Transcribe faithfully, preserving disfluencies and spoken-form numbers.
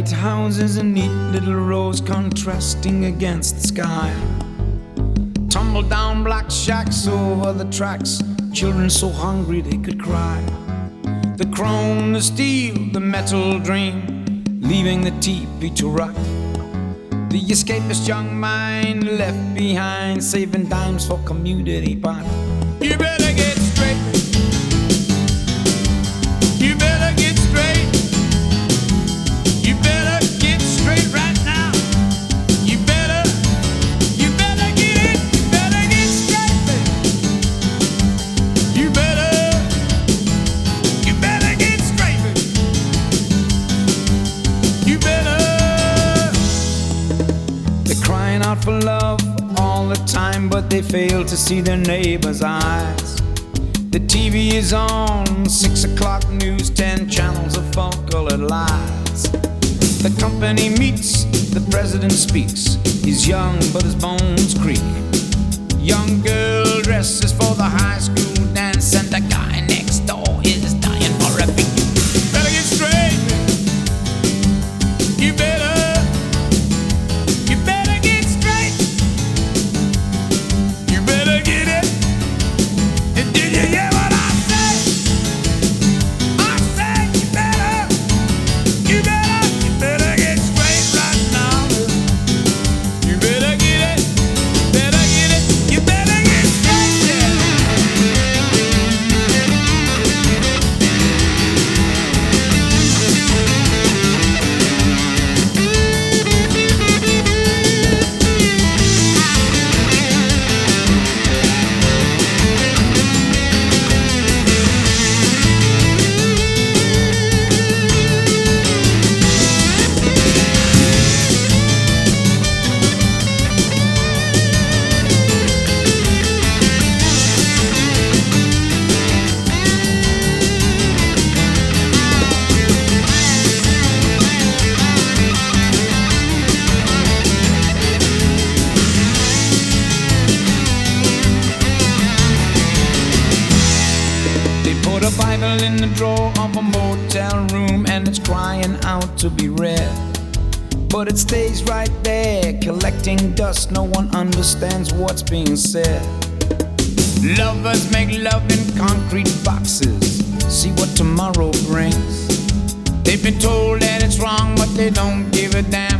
White houses and neat little rows contrasting against the sky. Tumble down black shacks over the tracks, children so hungry they could cry. The chrome, the steel, the metal dream, leaving the teepee to rot. The escapist young mind left behind, saving dimes for community pot. You better get straight. You better get straight. You better get straight right now. You better, you better get it. You better get straight, baby. You better, you better get straight, baby. You better. They're crying out for love all the time, but they fail to see their neighbor's eyes. The T V is on, six o'clock news, ten channels of full-colored lies. The company meets, the president speaks. He's young, but his bones creak. Young girl dresses for the high school dance, and the guy next door is dying for a beat. Better get straight. You better. You better get straight. You better get it. Did you hear what I said? I said you better. You better. You better get straight right now. You better get it. Better get it. You better get straight. Yeah. Put a Bible in the drawer of a motel room, and it's crying out to be read. But it stays right there, collecting dust. No one understands what's being said. Lovers make love in concrete boxes, see what tomorrow brings. They've been told that it's wrong, but they don't give a damn.